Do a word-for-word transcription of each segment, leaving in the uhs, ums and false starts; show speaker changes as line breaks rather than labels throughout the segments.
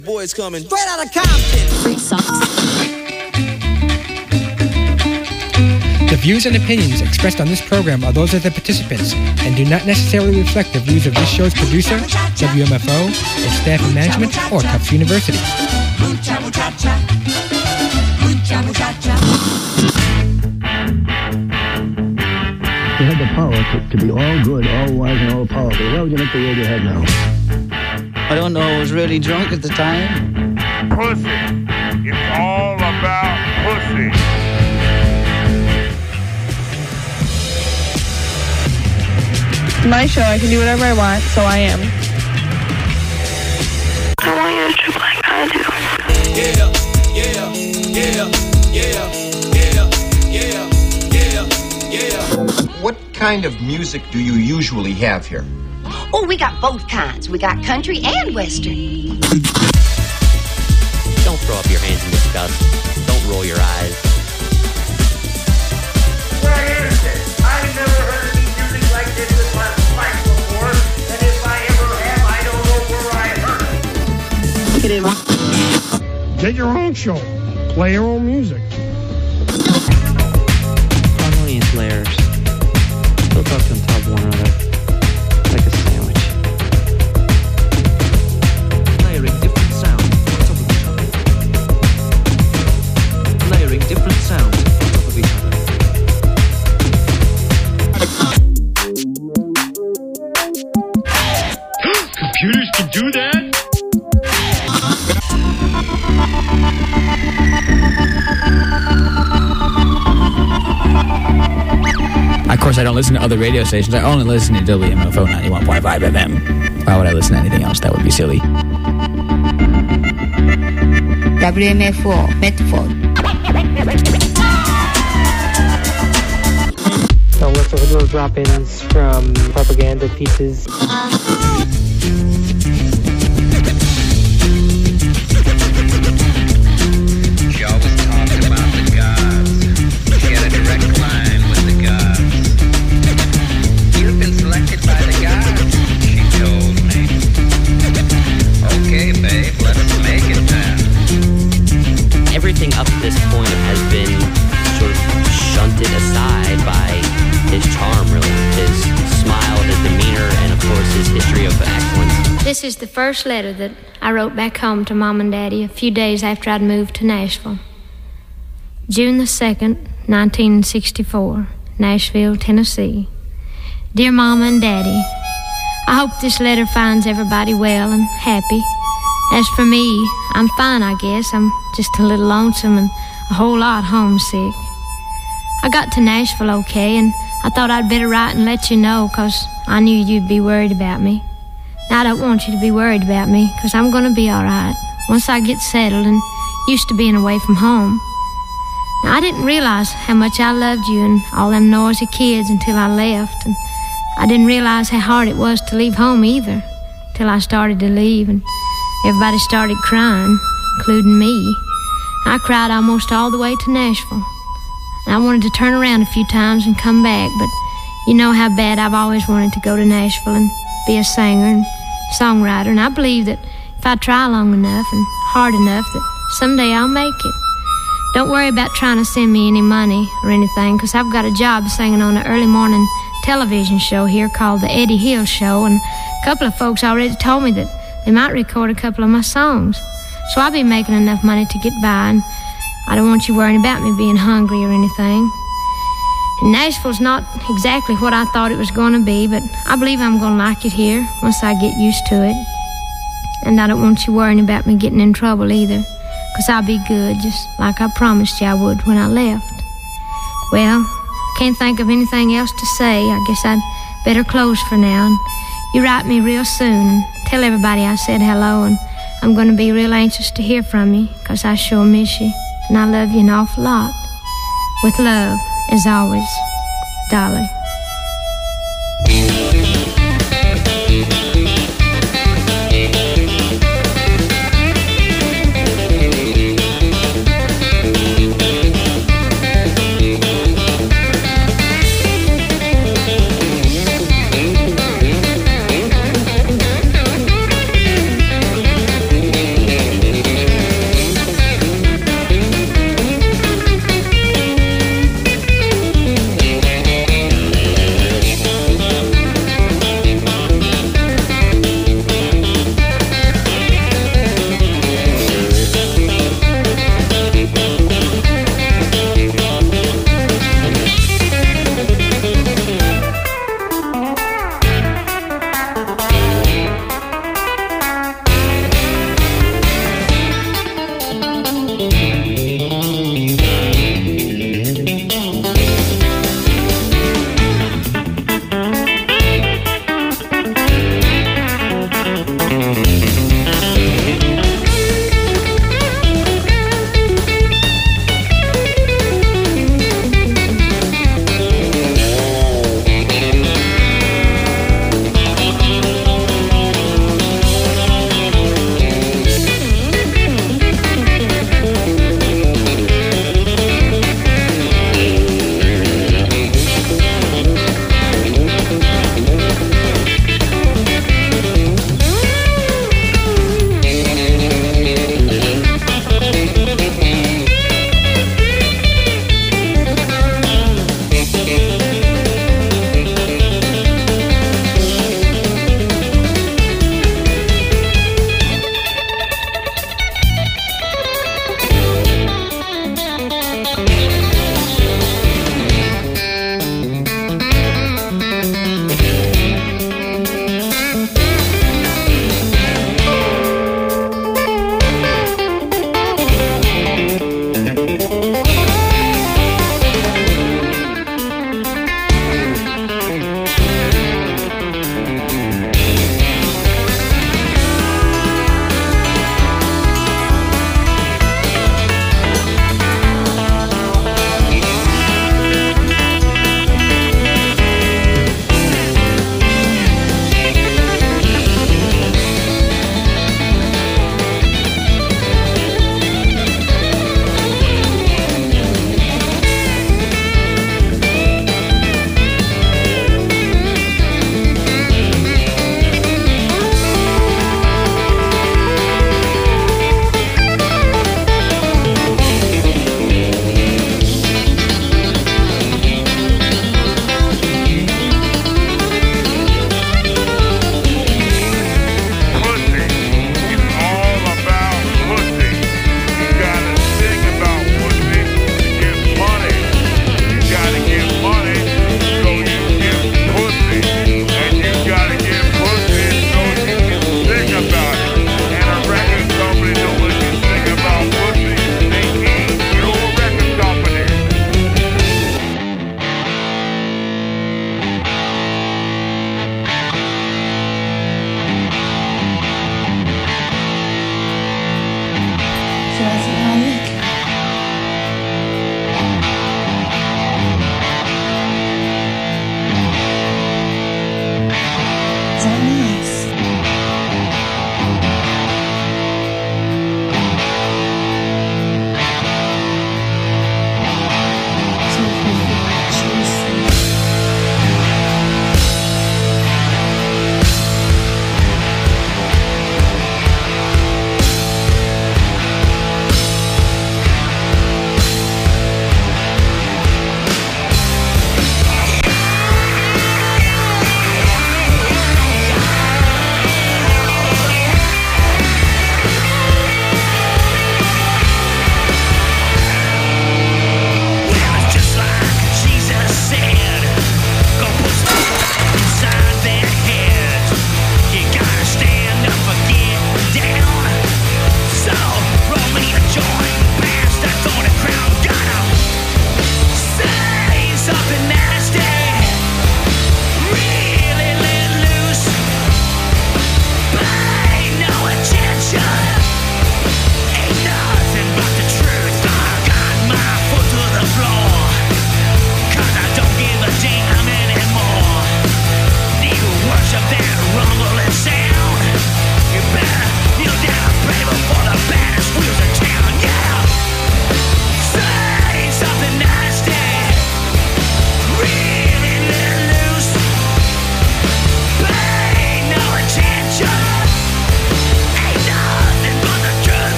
Boys coming straight out of Compton.
The views and opinions expressed on this program are those of the participants and do not necessarily reflect the views of this show's producer, W M F O, its staff and management, or Tufts University.
You had the power to, to be all good, all wise, and all powerful. Why would you make the world you have now?
I don't know, I was really drunk at the time.
Pussy. It's all about pussy.
My show, I can do whatever I want, so I am.
I want you to trip like I do.
Yeah, yeah, yeah, yeah, yeah, yeah, yeah, yeah.
What kind of music do you usually have here?
Oh, we got both kinds. We got country and western.
Don't throw up your hands in disgust. Don't roll your eyes.
Where is it? I've never heard any music like this in my life before. And if I ever have, I don't know where I heard it.
Get your own show. Play your own music.
Harmonious layers. Built up on top of one another. Like a sandwich.
Layering different sounds on top of each other. Layering different sounds on top of each other.
Computers can do that?
Of course, I don't listen to other radio stations. I only listen to W M F O ninety-one point five F M. Why would I listen to anything else? That would be silly.
W M F O, Medford.
So let's look at little drop-ins from propaganda pieces.
She always talked about the gods. She had a direct line with the gods. You've been selected by the gods, she told me. Okay, babe, let's make it then.
Everything up to this point has been sort of shunted aside by his charm, really. His smile, his demeanor, and of course his history of excellence.
This is the first letter that I wrote back home to Mom and Daddy a few days after I'd moved to Nashville. June the second, nineteen sixty-four, Nashville, Tennessee. Dear Mama and Daddy, I hope this letter finds everybody well and happy. As for me, I'm fine, I guess. I'm just a little lonesome and a whole lot homesick. I got to Nashville okay, and I thought I'd better write and let you know, 'cause I knew you'd be worried about me. Now, I don't want you to be worried about me, 'cause I'm gonna be all right once I get settled and used to being away from home. Now, I didn't realize how much I loved you and all them noisy kids until I left, and I didn't realize how hard it was to leave home either, till I started to leave, and everybody started crying, including me. I cried almost all the way to Nashville. And I wanted to turn around a few times and come back, but you know how bad I've always wanted to go to Nashville and be a singer and songwriter, and I believe that if I try long enough and hard enough that someday I'll make it. Don't worry about trying to send me any money or anything, 'cause I've got a job singing on an early morning television show here called The Eddie Hill Show, and a couple of folks already told me that they might record a couple of my songs. So I'll be making enough money to get by, and I don't want you worrying about me being hungry or anything. And Nashville's not exactly what I thought it was going to be, but I believe I'm going to like it here once I get used to it. And I don't want you worrying about me getting in trouble either, 'cause I'll be good, just like I promised you I would when I left. Well, I can't think of anything else to say. I guess I'd better close for now. And you write me real soon and tell everybody I said hello, and I'm going to be real anxious to hear from you, 'cause I sure miss you, and I love you an awful lot. With love, as always, Dolly.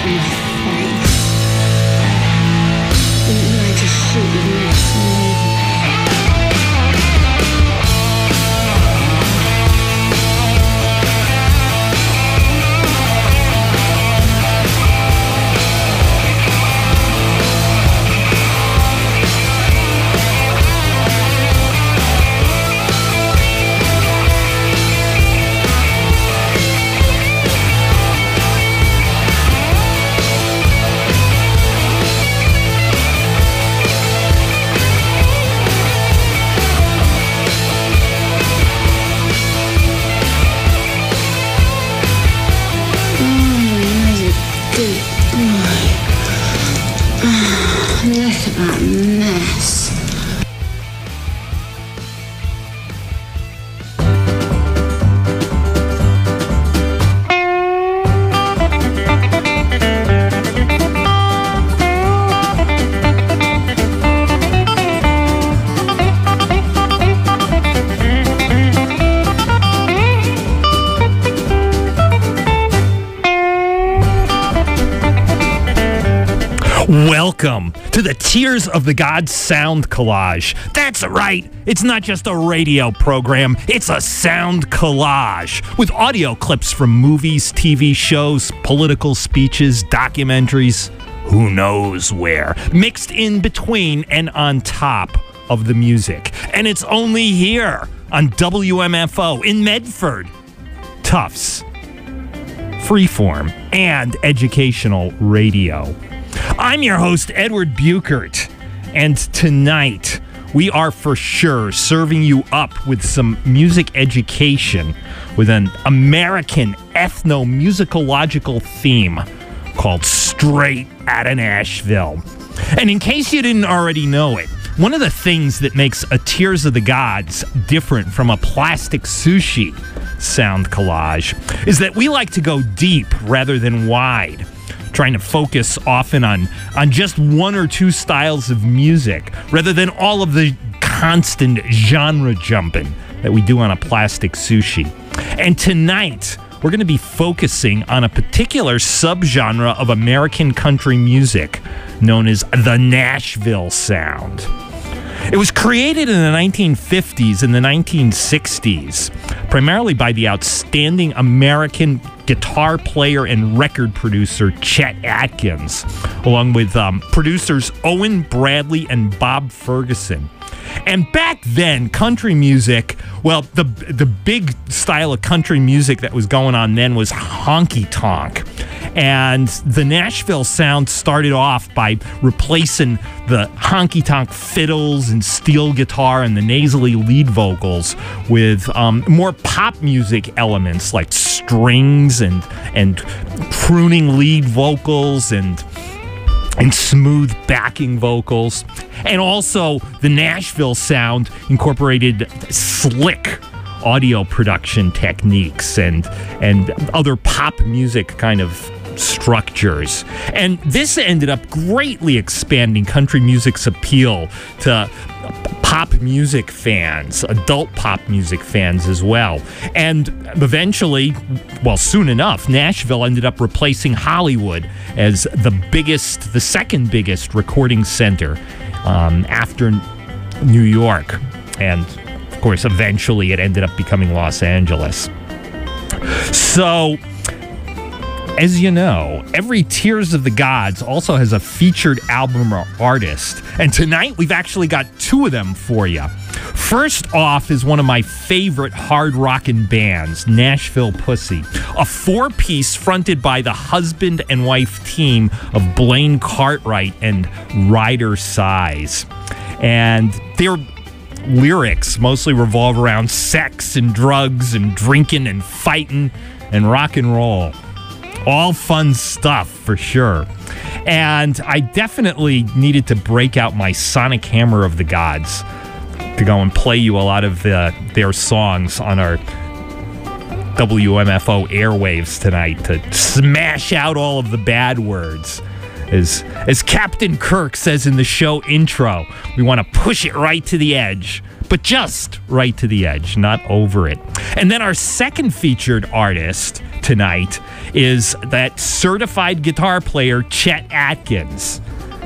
my face. Didn't you like to shoot with Maxine?
Welcome to the Tears of the Gods Sound Collage. That's right, it's not just a radio program, it's a sound collage with audio clips from movies, T V shows, political speeches, documentaries, who knows where, mixed in between and on top of the music. And it's only here on W M F O in Medford, Tufts, freeform, and educational radio. I'm your host, Edward Buchert, and tonight we are for sure serving you up with some music education with an American ethno-musicological theme called Straight Outta Nashville. And in case you didn't already know it, one of the things that makes a Tears of the Gods different from a Plastic Sushi sound collage is that we like to go deep rather than wide, trying to focus often on, on just one or two styles of music rather than all of the constant genre jumping that we do on a Plastic Sushi. And tonight, we're going to be focusing on a particular subgenre of American country music known as the Nashville sound. It was created in the nineteen fifties and the nineteen sixties, primarily by the outstanding American guitar player and record producer Chet Atkins, along with um, producers Owen Bradley and Bob Ferguson. And back then, country music, well, the the big style of country music that was going on then was honky-tonk. And the Nashville sound started off by replacing the honky-tonk fiddles and steel guitar and the nasally lead vocals with um, more pop music elements like strings and and crooning lead vocals and and smooth backing vocals. And also, the Nashville sound incorporated slick audio production techniques and and other pop music kind of structures. And this ended up greatly expanding country music's appeal to pop music fans, adult pop music fans as well. And eventually, well, soon enough, Nashville ended up replacing Hollywood as the biggest, the second biggest recording center um, after New York. And of course, eventually it ended up becoming Los Angeles. So, as you know, every Tears of the Gods also has a featured album or artist. And tonight, we've actually got two of them for you. First off is one of my favorite hard rockin' bands, Nashville Pussy, a four-piece fronted by the husband and wife team of Blaine Cartwright and Ryder Size. And their lyrics mostly revolve around sex and drugs and drinking and fighting and rock and roll. All fun stuff, for sure. And I definitely needed to break out my sonic hammer of the gods to go and play you a lot of the, their songs on our W M F O airwaves tonight to smash out all of the bad words As, as Captain Kirk says in the show intro, we want to push it right to the edge, but just right to the edge, not over it. And then our second featured artist tonight is that certified guitar player, Chet Atkins.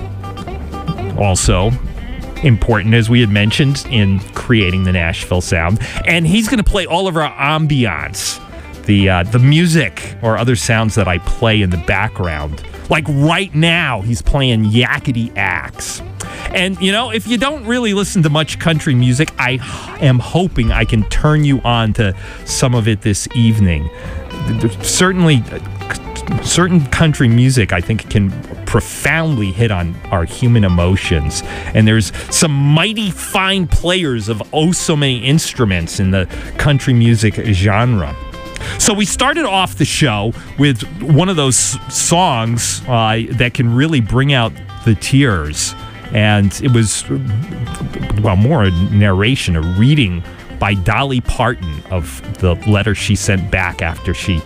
Also important, as we had mentioned, in creating the Nashville sound. And he's going to play all of our ambiance, the, uh, the music or other sounds that I play in the background. Like right now, he's playing Yakety Axe. And, you know, if you don't really listen to much country music, I am hoping I can turn you on to some of it this evening. Certainly, certain country music, I think, can profoundly hit on our human emotions. And there's some mighty fine players of oh so many instruments in the country music genre. So we started off the show with one of those songs uh, that can really bring out the tears. And it was, well, more a narration, a reading by Dolly Parton of the letter she sent back after she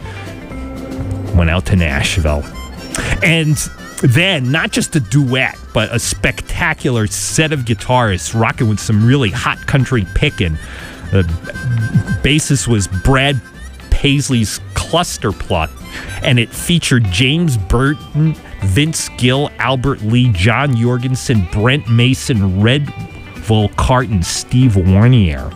went out to Nashville. And then, not just a duet, but a spectacular set of guitarists rocking with some really hot country picking. The bassist was Brad Paisley's Cluster Pluck, and it featured James Burton, Vince Gill, Albert Lee, John Jorgensen, Brent Mason, Red Volkart, Steve Warnier.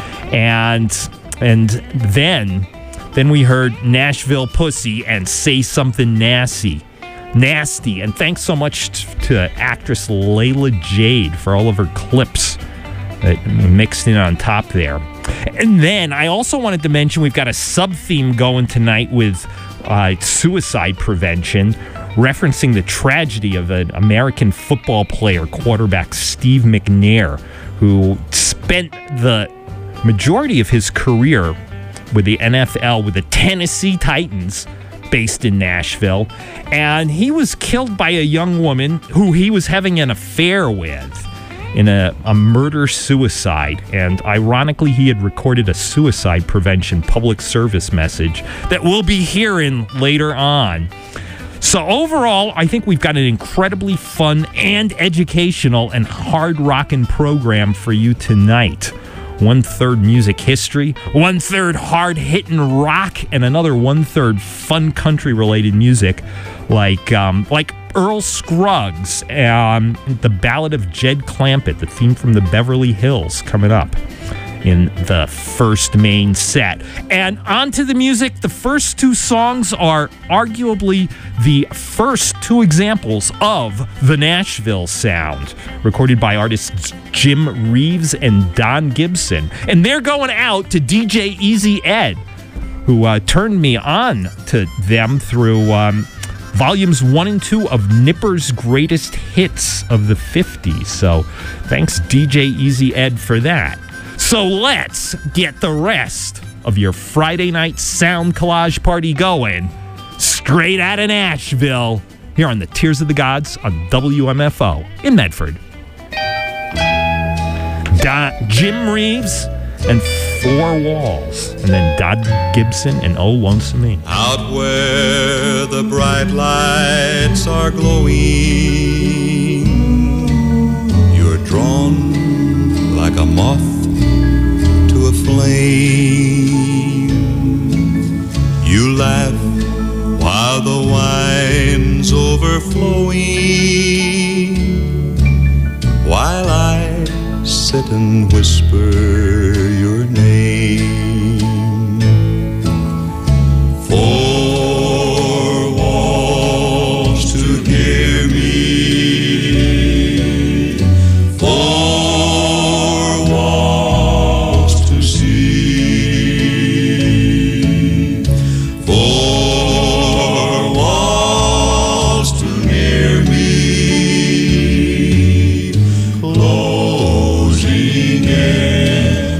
And and then then we heard Nashville Pussy and Say Something Nasty. Nasty. And thanks so much t- to actress Layla Jade for all of her clips that mixed in on top there. And then I also wanted to mention we've got a sub-theme going tonight with uh, suicide prevention, referencing the tragedy of an American football player, quarterback Steve McNair, who spent the majority of his career with the N F L, with the Tennessee Titans, based in Nashville. And he was killed by a young woman who he was having an affair with in a, a murder-suicide. And ironically, he had recorded a suicide prevention public service message that we'll be hearing later on. So overall, I think we've got an incredibly fun and educational and hard-rocking program for you tonight. One-third music history, one-third hard-hitting rock, and another one-third fun country-related music like um, like Earl Scruggs, um, the Ballad of Jed Clampett, the theme from the Beverly Hills, coming up in the first main set. And on to the music. The first two songs are arguably the first two examples of the Nashville sound, recorded by artists Jim Reeves and Don Gibson. And they're going out to D J Easy Ed, who uh, turned me on to them through um, volumes one and two of Nipper's Greatest Hits of the fifties. So thanks, D J Easy Ed, for that. So let's get the rest of your Friday night sound collage party going straight out of Nashville here on the Tears of the Gods on W M F O in Medford. Don, Jim Reeves and Four Walls, and then Don Gibson and Oh Lonesome Me.
Out where the bright lights are glowing, you're drawn like a moth to a flame. You laugh while the wine's overflowing, while I sit and whisper your name. Four walls to hear me, four walls to see, four walls to hear me, closing in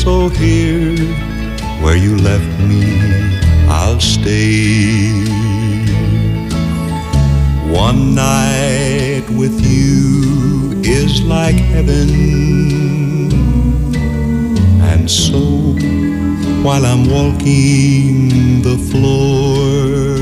So here, where you left me, I'll stay. One night with you is like heaven. And so, while I'm walking the floor,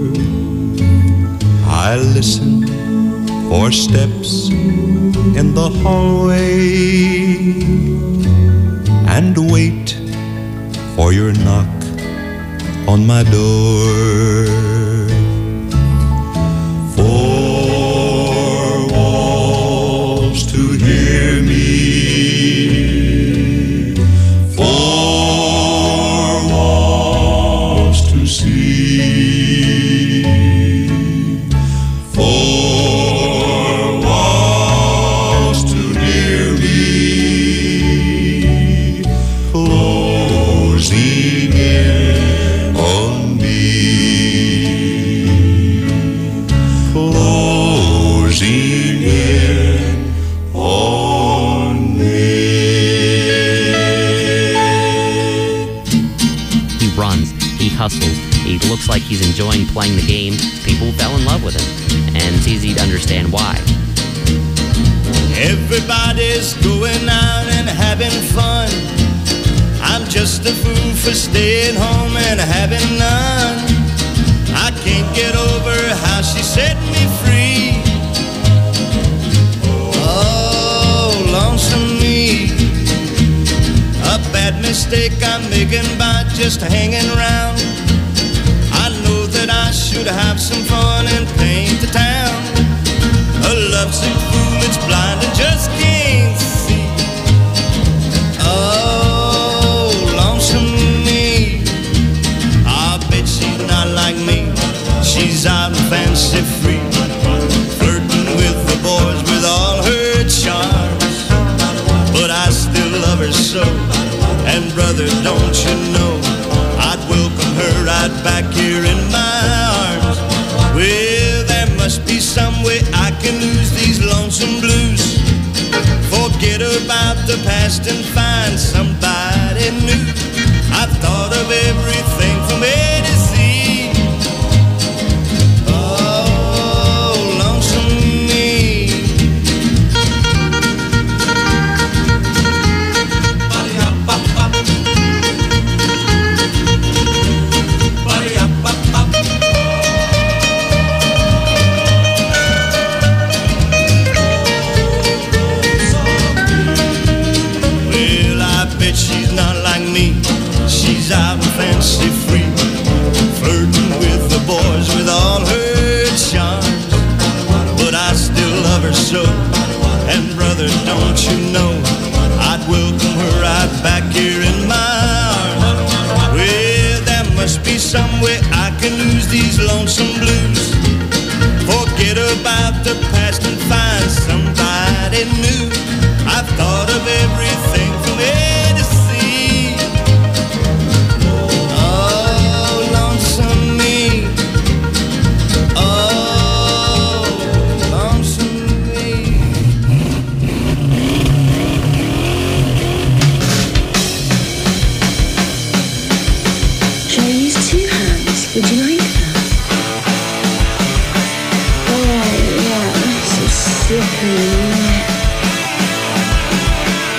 I listen for steps in the hallway and wait for your knock on my door. Four walls to hear me, four walls to see, four walls too near me, closing in on me, closing in on me.
He runs, he hustles, he looks like he's enjoying playing the game. People fell in love with him, and it's easy to understand why.
Everybody's going out and having fun. I'm just a fool for staying home and having none. I can't get over how she set me free. Oh, lonesome me. A bad mistake I'm making by just hanging around. I know that I should have some fun and paint the town. A lovesick fool that's blind and just can't see. Oh, lonesome me. I bet she's not like me. She's out and fancy free, flirting with the boys with all her charms. But I still love her so, and brother, don't you know, I'd welcome her right back here in my arms. Well, there must be some way I can lose these lonesome blues. Forget about the past and find somebody new. I've thought of everything from A to Z. Oh, lonesome me. She's not like me. She's out and fancy free, flirting with the boys with all her charms. But I still love her so, and brother, don't you know, I'd welcome her right back here in my arms. Well, there must be some way I can lose these lonesome blues. Forget about the past and find somebody new. I've thought of everything from A to Z. Oh, lonesome me. Oh, lonesome me.
Shall I use two hands? Would you like that? Oh, yeah, so slippery.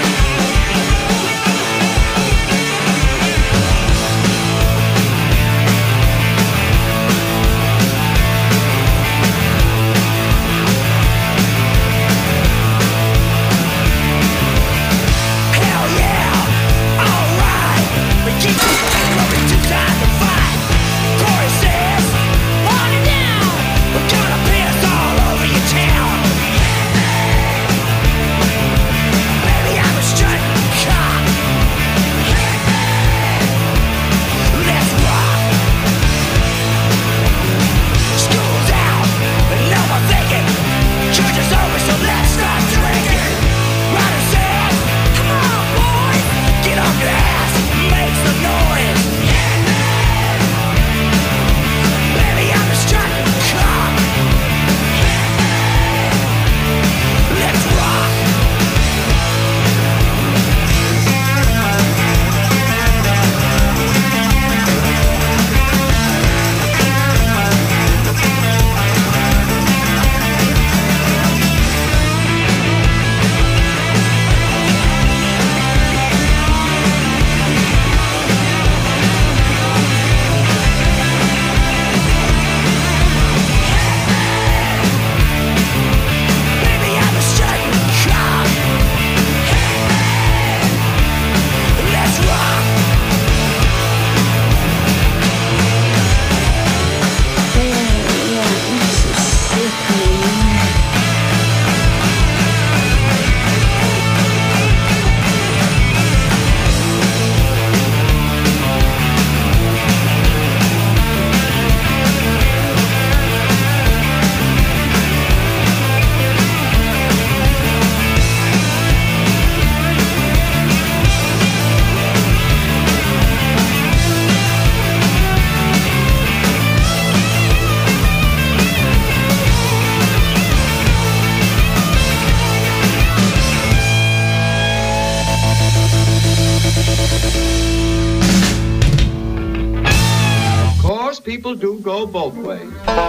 people do go both ways.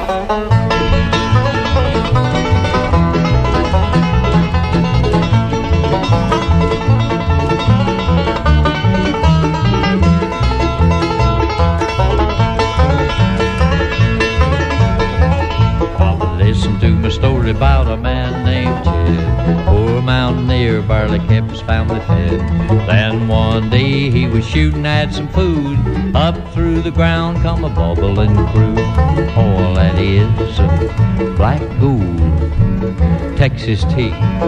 Listen to my story about a man named Ted. Poor mountaineer barely kept his family fed. Then one day he was shooting at some food. Up through the ground come a bubbling crude. All that is uh, black gold, Texas tea.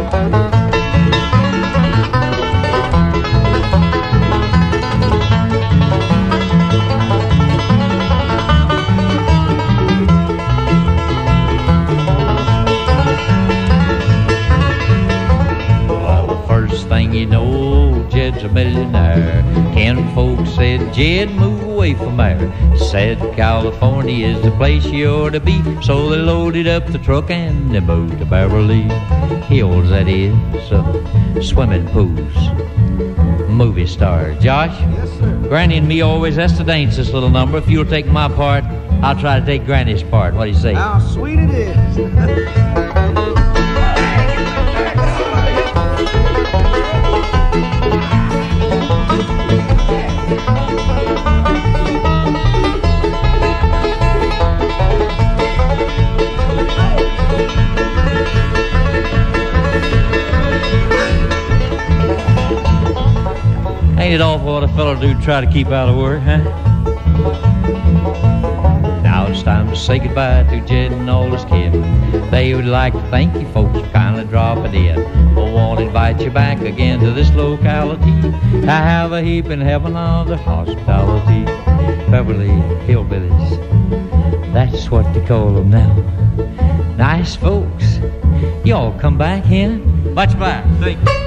You know, Jed's a millionaire. Ken folks said, Jed, move away from there. Said California is the place you ought to be. So they loaded up the truck and they moved to Beverly Hills, that is, uh, swimming pools, movie stars. Josh?
Yes, sir.
Granny and me always has to dance this little number. If you'll take my part, I'll try to take Granny's part. What do you say?
How sweet it is.
Ain't it awful what a fellow do to try to keep out of work, huh? Now it's time to say goodbye to Jed and all his kid. They would like to thank you folks for kindly dropping in. We'll want to invite you back again to this locality. I have a heap in heaven of the hospitality. Beverly Hillbillies, that's what they call them now. Nice folks. Y'all come back here. Much back. Thank you.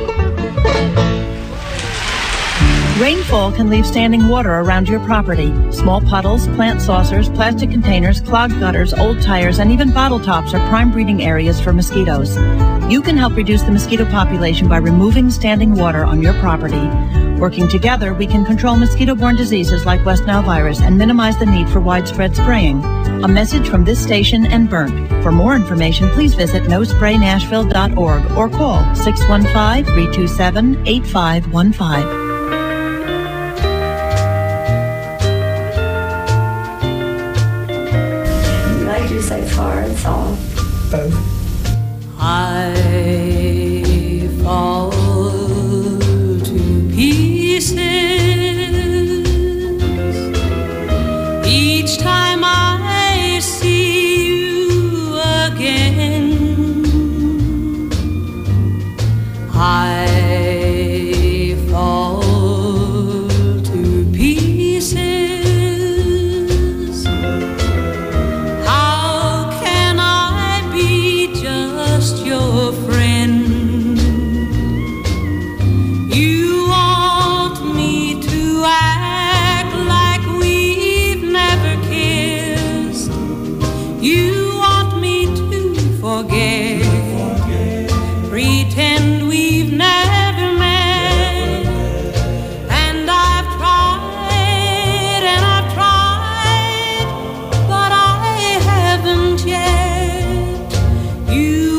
Rainfall can leave standing water around your property. Small puddles, plant saucers, plastic containers, clogged gutters, old tires, and even bottle tops are prime breeding areas for mosquitoes. You can help reduce the mosquito population by removing standing water on your property. Working together, we can control mosquito-borne diseases like West Nile virus and minimize the need for widespread spraying. A message from this station and Burnt. For more information, please visit no spray nashville dot org or call six one five, three two seven, eight five one five.
Say far and soft.
Both.
I fall to pieces each time I see you again. I fall to pieces. Your friend, you want me to act like we've never kissed. You want me to forget, pretend we've never met. And I've tried and I've tried, but I haven't yet. You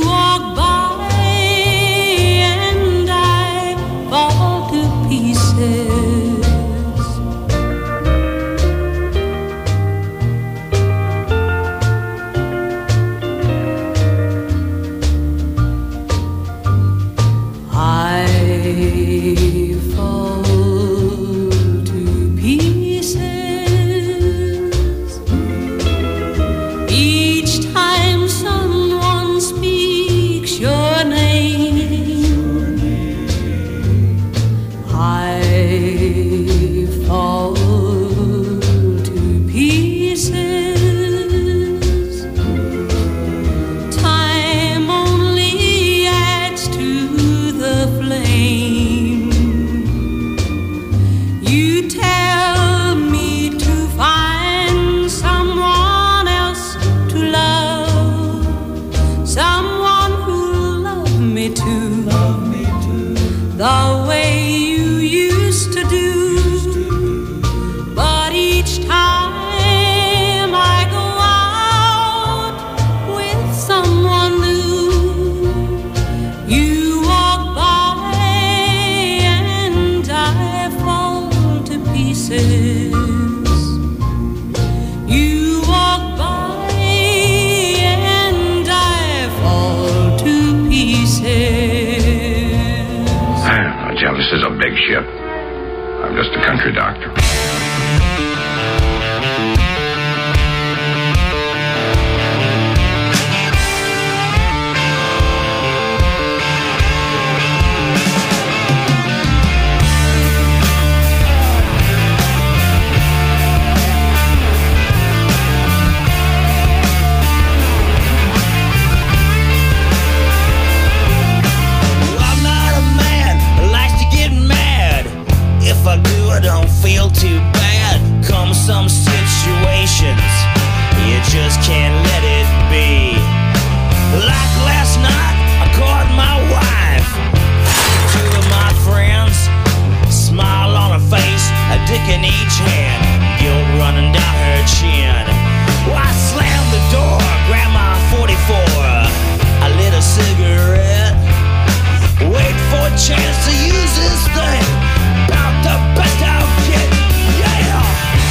I
a big ship. I'm just a country doctor.
If I do, I don't feel too bad. Come some situations, you just can't let it be. Like last night, I caught my wife, two of my friends, smile on her face, a dick in each hand, guilt running down her chin. Well, I slammed the door, grabbed my forty-four, I lit a cigarette, wait for a chance to use this thing. About the best I'll get, yeah!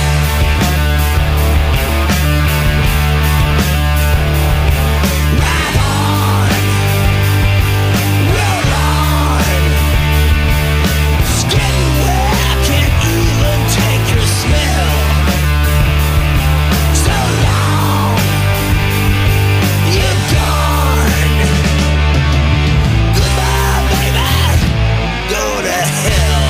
Right on, roll on. It's getting where I can't even take your smell. So long, you're gone. Goodbye, baby, go to hell.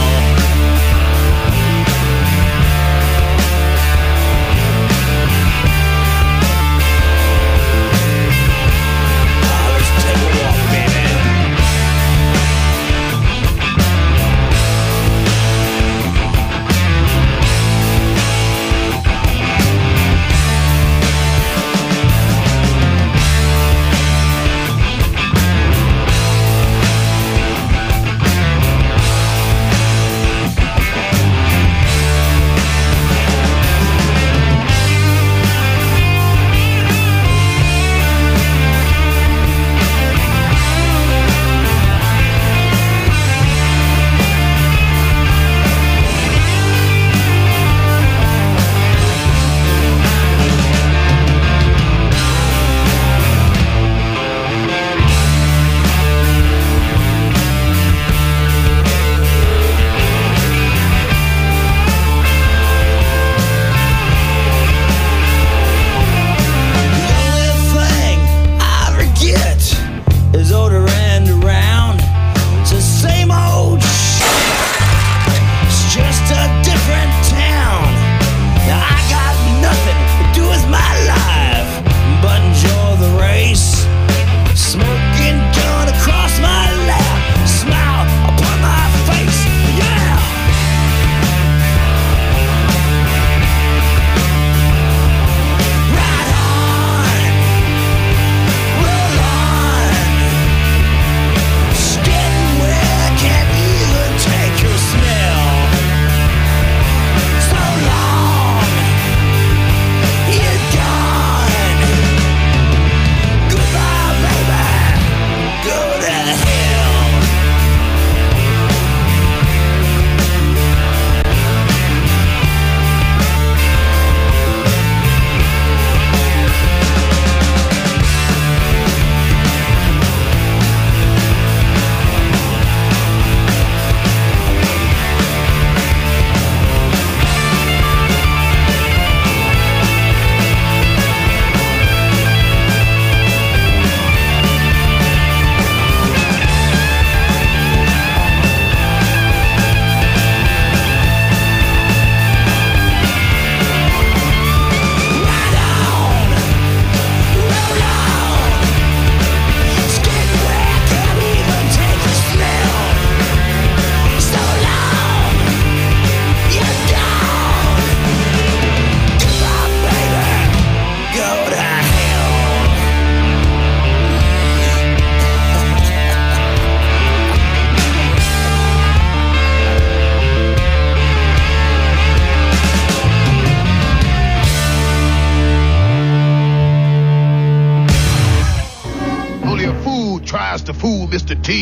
To fool Mister T.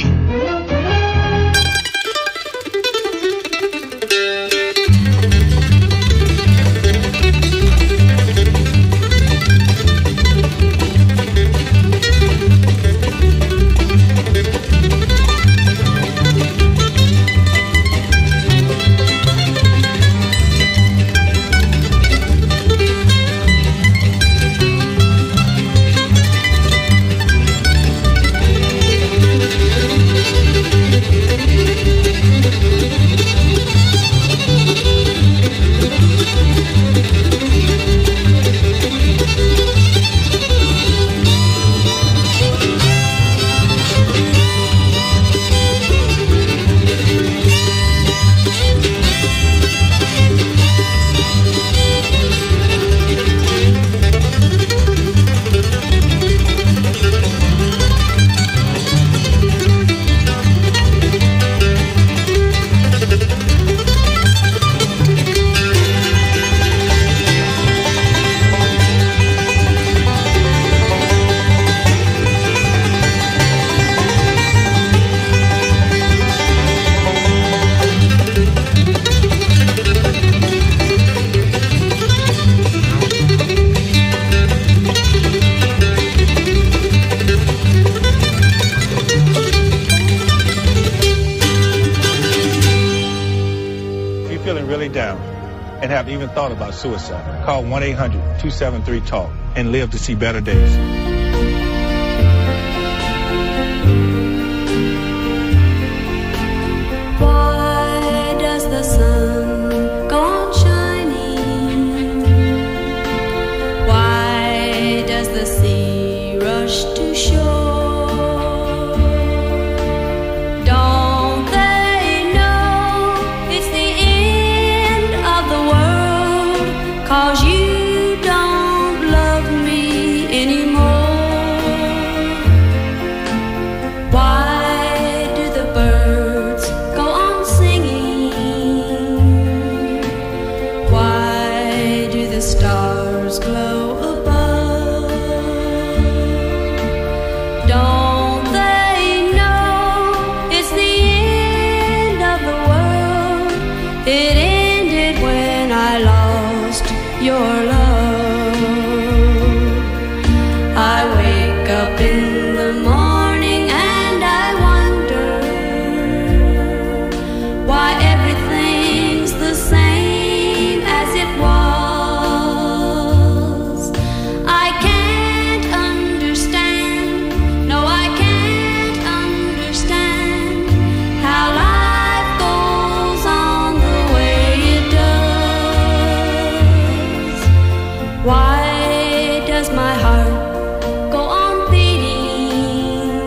And have even thought about suicide, call one eight hundred two seven three talk and live to see better days.
Why does the sun go on shining? Why does the sea rush to shore? Don't they know it's the end of the world? 'Cause you don't love me anymore. Why do the birds go on singing? Why do the stars glow above? Don't they know it's the end of the world? It ended when I lost your love. I wake up in the morning and I wonder why everything's the same as it was. I can't understand, no I can't understand how life goes on the way it does. Why does my heart go on beating?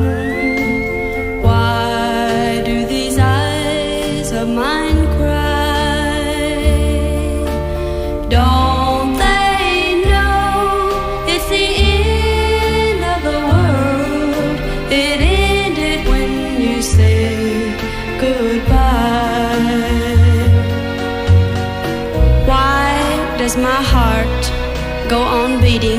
Why do these eyes of mine cry? Don't they know it's the end of the world? It ended when you said goodbye. Why does my heart go on beating?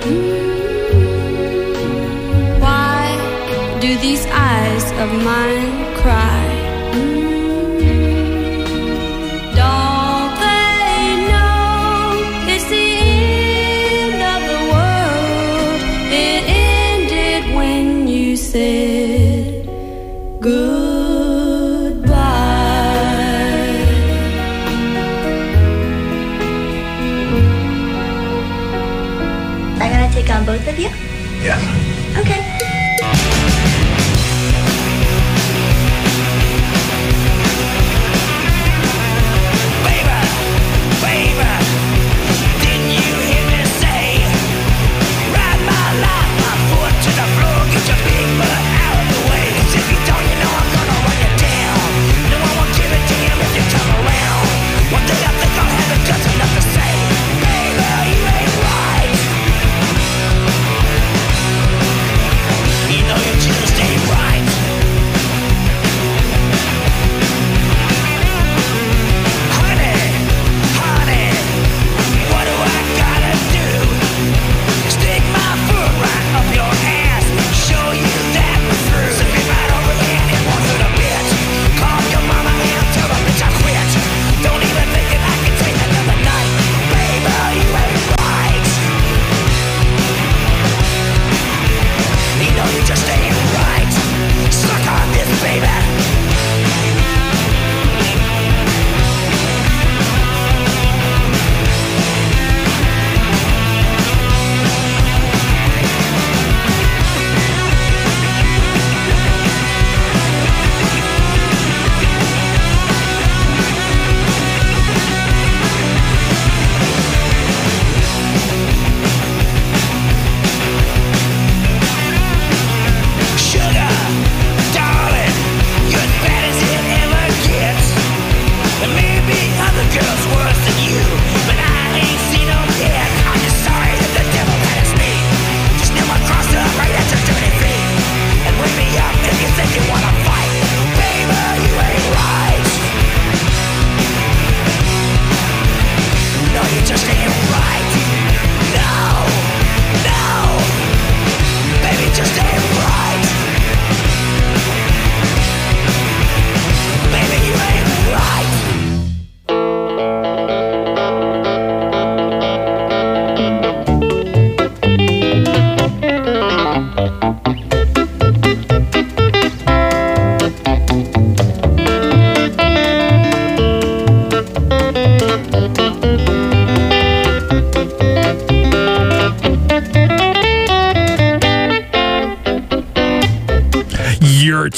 Why do these eyes of mine cry? Don't they know it's the end of the world? It ended when you said goodbye.
I gotta take on both of you?
Yes.
Okay.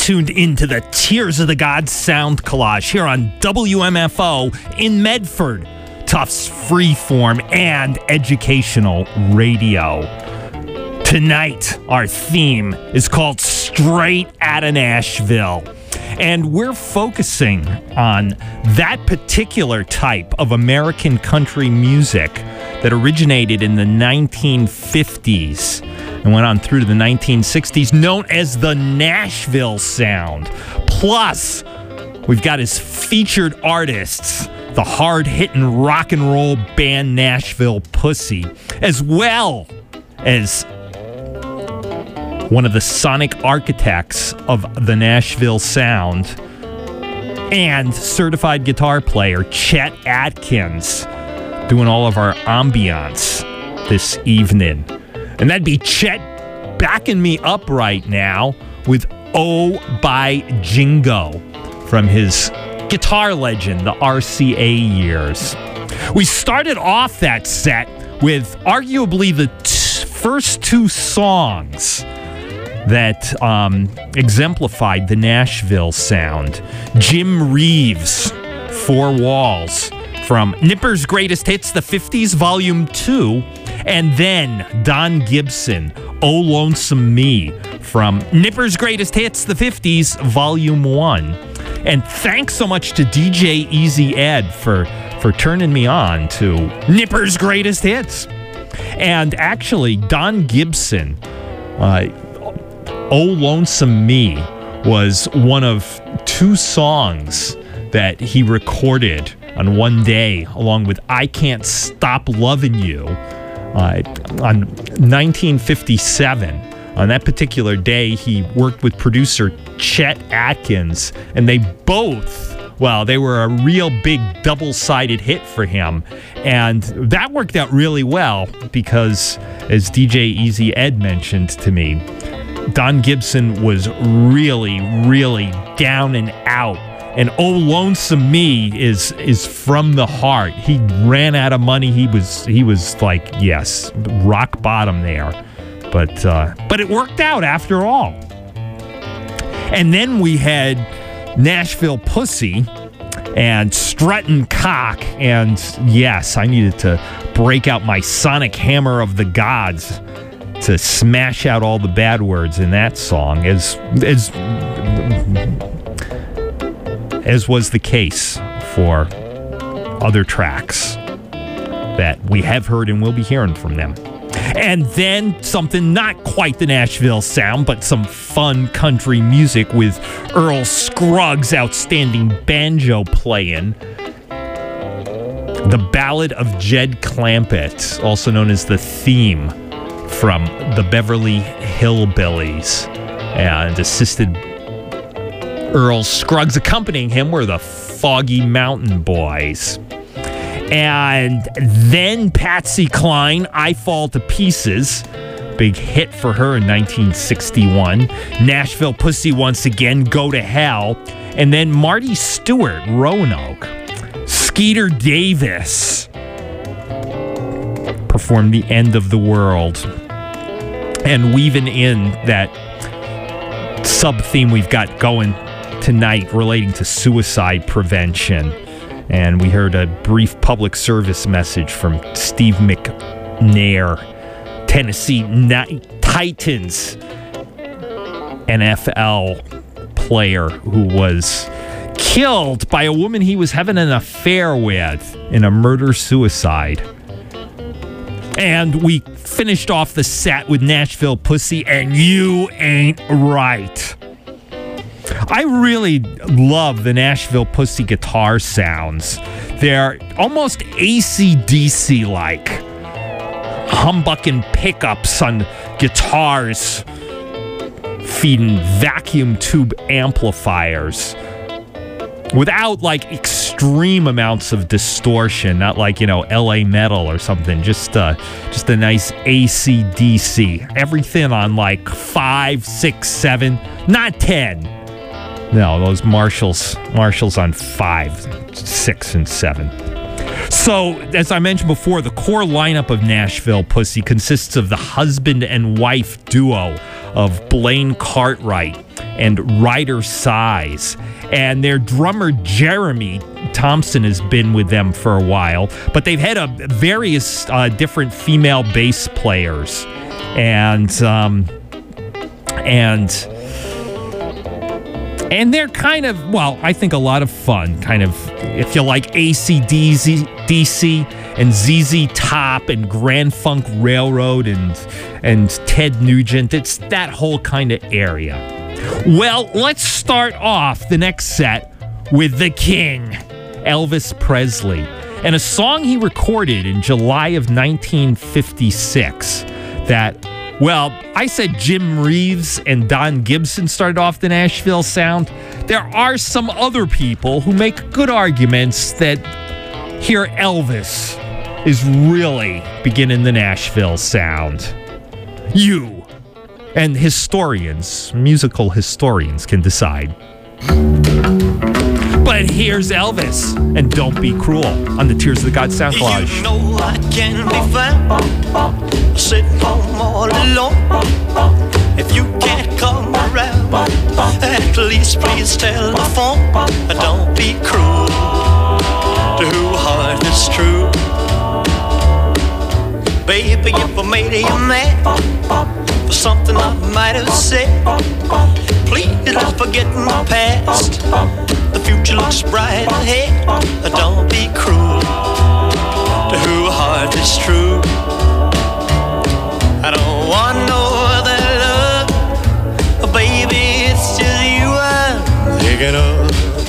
tuned into the Tears of the Gods sound collage here on W M F O in Medford, Tufts Freeform and Educational Radio. Tonight, our theme is called Straight Outta Nashville. And we're focusing on that particular type of American country music that originated in the nineteen fifties and went on through to the nineteen sixties, known as the Nashville Sound. Plus, we've got his featured artists, the hard-hitting rock and roll band Nashville Pussy, as well as one of the sonic architects of the Nashville Sound and certified guitar player Chet Atkins, doing all of our ambiance this evening. And that'd be Chet backing me up right now with Oh by Jingo from his guitar legend, the R C A years. We started off that set with arguably the t- first two songs that um, exemplified the Nashville Sound. Jim Reeves, Four Walls, from Nipper's Greatest Hits, the fifties, Volume two, and then Don Gibson, Oh Lonesome Me, from Nipper's Greatest Hits, the fifties, Volume one. And thanks so much to D J Easy Ed for, for turning me on to Nipper's Greatest Hits. And actually, Don Gibson, uh, Oh Lonesome Me, was one of two songs that he recorded on one day, along with I Can't Stop Loving You, uh, on nineteen fifty-seven. On that particular day, he worked with producer Chet Atkins, and they both, well, they were a real big double-sided hit for him. And that worked out really well because, as D J Easy Ed mentioned to me, Don Gibson was really, really down and out. And Oh Lonesome Me is is from the heart. He ran out of money. He was he was like, yes, rock bottom there. But uh, but it worked out after all. And then we had Nashville Pussy and Struttin' Cock. And yes, I needed to break out my sonic hammer of the gods to smash out all the bad words in that song, as as as was the case for other tracks that we have heard and will be hearing from them. And then something not quite the Nashville Sound, but some fun country music with Earl Scruggs' outstanding banjo playing. The Ballad of Jed Clampett, also known as the theme from the Beverly Hillbillies, and assisted Earl Scruggs. Accompanying him were the Foggy Mountain Boys. And then Patsy Cline, I Fall to Pieces. Big hit for her in nineteen sixty-one. Nashville Pussy once again, Go to Hell. And then Marty Stewart, Roanoke. Skeeter Davis performed The End of the World. And weaving in that sub-theme we've got going tonight relating to suicide prevention. And we heard a brief public service message from Steve McNair, Tennessee Titans N F L player who was killed by a woman he was having an affair with in a murder-suicide. And we finished off the set with Nashville Pussy and You Ain't Right. I really love the Nashville Pussy guitar sounds. They're almost A C D C-like. Humbucking pickups on guitars feeding vacuum tube amplifiers without, like, extreme amounts of distortion. Not like, you know, L A Metal or something. Just, uh, just a nice A C D C. Everything on, like, five, six, seven, not ten. No, those Marshalls, Marshalls on five, six, and seven. So, as I mentioned before, the core lineup of Nashville Pussy consists of the husband and wife duo of Blaine Cartwright and Ryder Size. And their drummer, Jeremy Thompson, has been with them for a while. But they've had a various uh, different female bass players. And, um, and... And they're kind of, well, I think a lot of fun. Kind of, if you like A C D C and Z Z Top and Grand Funk Railroad and and Ted Nugent, it's that whole kind of area. Well, let's start off the next set with the King, Elvis Presley, and a song he recorded in July of nineteen fifty-six that, well, I said Jim Reeves and Don Gibson started off the Nashville sound. There are some other people who make good arguments that here Elvis is really beginning the Nashville sound. You and historians, musical historians, can decide. But here's Elvis and Don't Be Cruel on the Tears of the God Sound Collage.
You know I can be found sitting home all alone. If you can't come around, at least please telephone. Don't be cruel to who heart is true. Baby, if I made you mad for something I might have said, please don't forget my past. The future looks bright ahead. Don't be cruel to who heart is true. I don't want no other love, baby, it's just you I'm thinking of.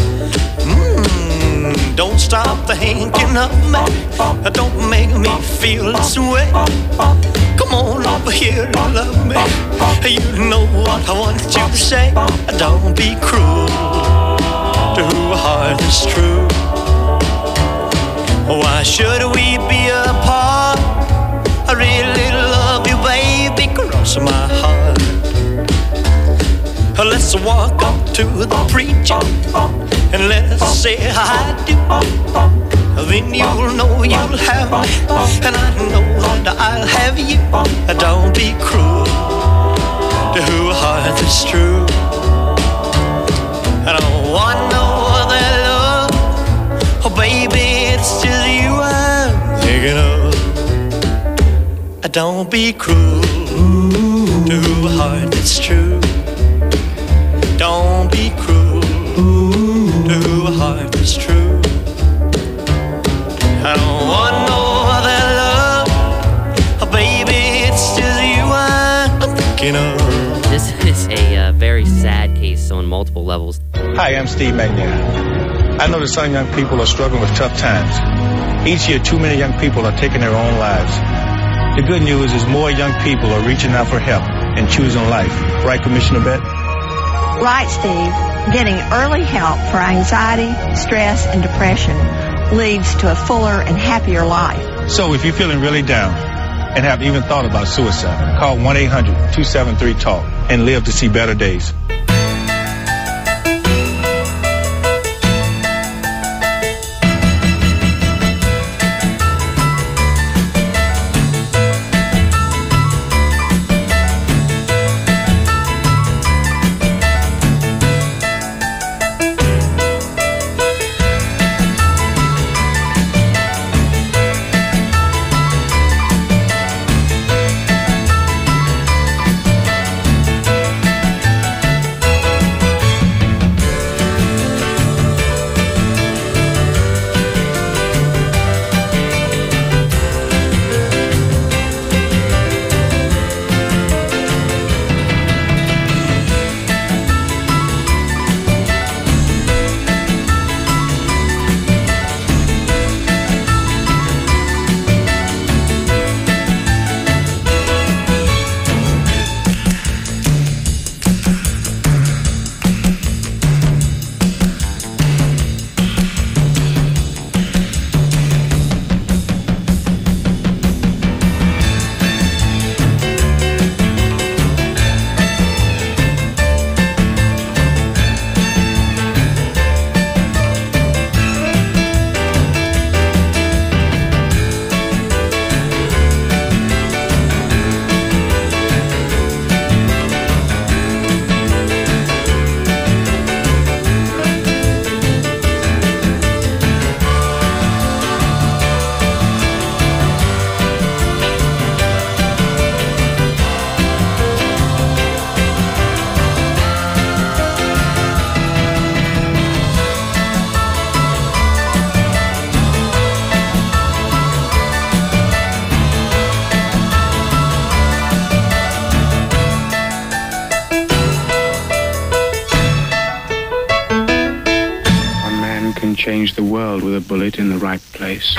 Mm, don't stop thinking of me. Don't make me feel this way. Come on over here and love me. You know what I want you to say. Don't be cruel to who heart is true. Why should we be apart? I really love you, baby, cross my heart. Let's walk up to the preacher and let's say I do. Then you'll know you'll have me, and I know that I'll have you. Don't be cruel to who heart is true. I don't want no other love, oh baby, it's just you I'm thinking of. Don't be cruel to who heart is true. Don't be cruel to who heart is true. I don't want no other love, oh baby, it's just you I'm thinking of.
This is a uh, very sad case on multiple levels.
Hi, I'm Steve Magnan. I know that some young people are struggling with tough times. Each year, too many young people are taking their own lives. The good news is more young people are reaching out for help and choosing life. Right, Commissioner Bett?
Right, Steve. Getting early help for anxiety, stress, and depression leads to a fuller and happier life.
So if you're feeling really down and have even thought about suicide, call one eight hundred two seven three talk and live to see better days.
world with a bullet in the right place.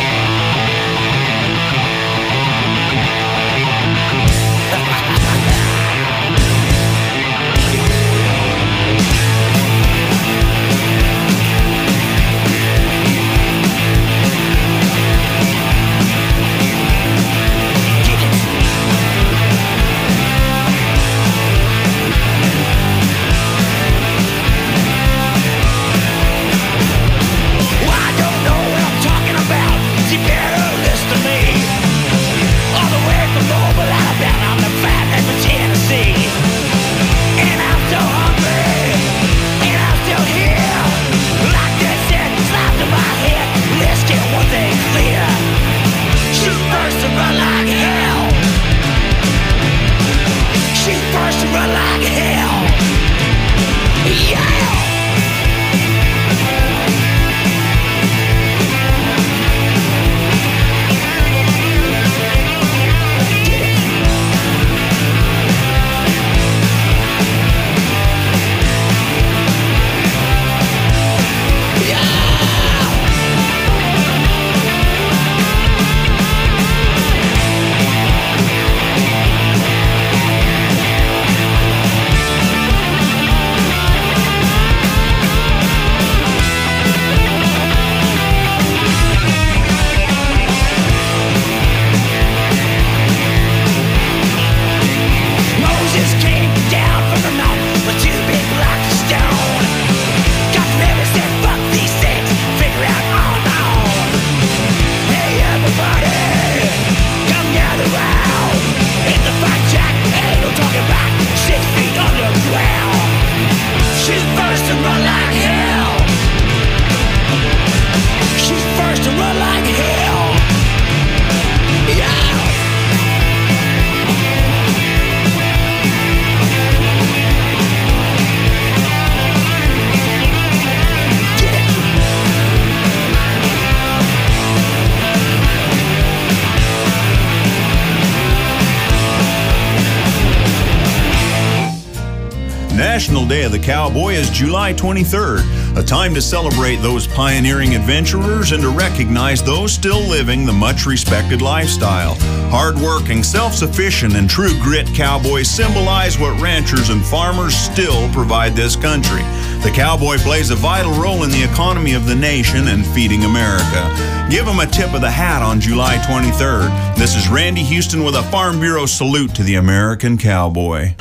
National Day of the Cowboy is July twenty-third, a time to celebrate those pioneering adventurers and to recognize those still living the much-respected lifestyle. Hard-working, self-sufficient, and true grit cowboys symbolize what ranchers and farmers still provide this country. The cowboy plays a vital role in the economy of the nation and feeding America. Give him a tip of the hat on July twenty-third. This is Randy Houston with a Farm Bureau salute to the American cowboy.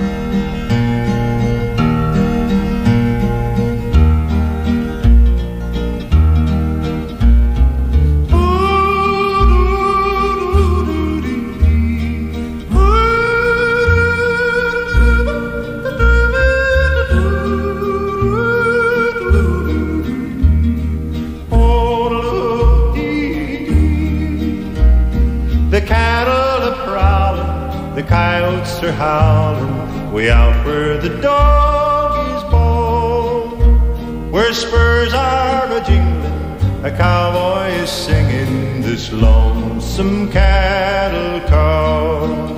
Coyotes are howling way out where the dog is born, where spurs are a-jingling, a cowboy is singing this lonesome cattle call.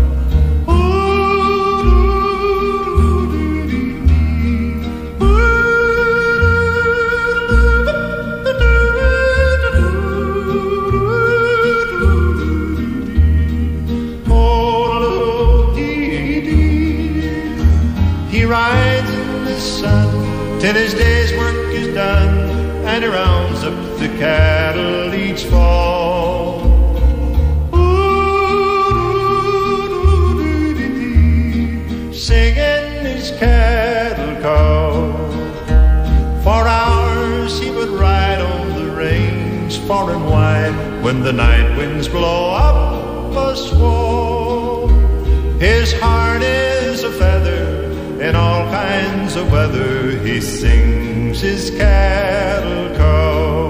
Rides in the sun till his day's work is done, and he rounds up the cattle each fall. Ooh, singing his cattle call. For hours he would ride on the range far and wide, when the night winds blow up a squall. His heart is a feather in all kinds of weather, he sings his cattle call.